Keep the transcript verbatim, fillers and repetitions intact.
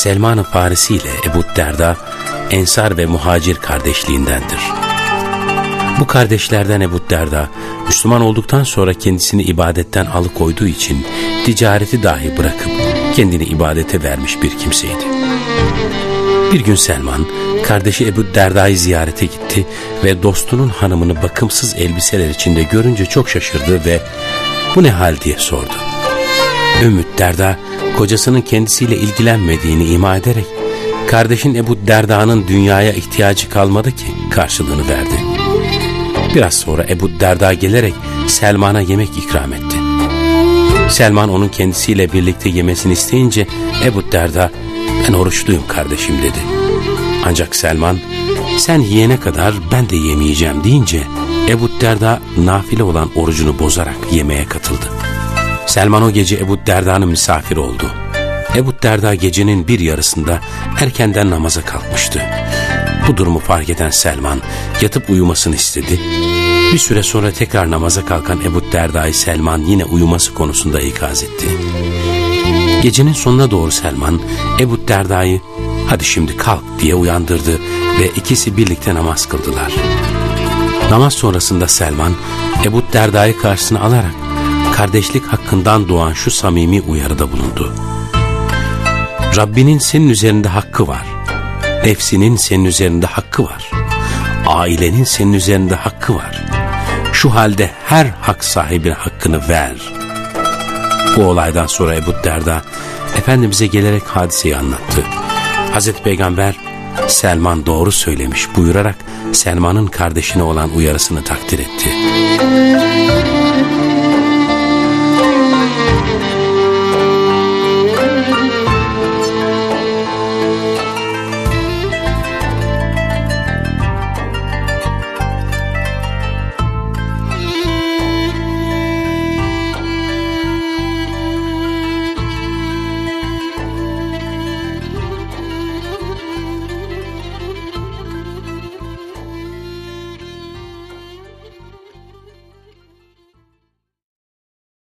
Selman-ı Farisi ile Ebu Derda, Ensar ve Muhacir kardeşliğindendir. Bu kardeşlerden Ebu Derda, Müslüman olduktan sonra kendisini ibadetten alıkoyduğu için ticareti dahi bırakıp kendini ibadete vermiş bir kimseydi. Bir gün Selman, kardeşi Ebu Derda'yı ziyarete gitti ve dostunun hanımını bakımsız elbiseler içinde görünce çok şaşırdı ve "Bu ne hal?" diye sordu. Ümmü Derda, kocasının kendisiyle ilgilenmediğini ima ederek, "Kardeşin Ebu Derda'nın dünyaya ihtiyacı kalmadı ki" karşılığını verdi. Biraz sonra Ebu Derda gelerek Selman'a yemek ikram etti. Selman onun kendisiyle birlikte yemesini isteyince Ebu Derda, "Ben oruçluyum kardeşim" dedi. Ancak Selman, "Sen yiyene kadar ben de yemeyeceğim" deyince Ebu Derda nafile olan orucunu bozarak yemeğe katıldı. Selman o gece Ebu Derda'nın misafiri oldu. Ebu Derda gecenin bir yarısında erkenden namaza kalkmıştı. Bu durumu fark eden Selman yatıp uyumasını istedi. Bir süre sonra tekrar namaza kalkan Ebu Derda'yı Selman yine uyuması konusunda ikaz etti. Gecenin sonuna doğru Selman Ebu Derda'yı "Hadi şimdi kalk" diye uyandırdı ve ikisi birlikte namaz kıldılar. Namaz sonrasında Selman Ebu Derda'yı karşısına alarak kardeşlik hakkından doğan şu samimi uyarıda bulundu: "Rabbinin senin üzerinde hakkı var. Nefsinin senin üzerinde hakkı var. Ailenin senin üzerinde hakkı var. Şu halde her hak sahibine hakkını ver." Bu olaydan sonra Ebu Derda Efendimiz'e gelerek hadiseyi anlattı. Hazreti Peygamber "Selman doğru söylemiş" buyurarak Selman'ın kardeşine olan uyarısını takdir etti.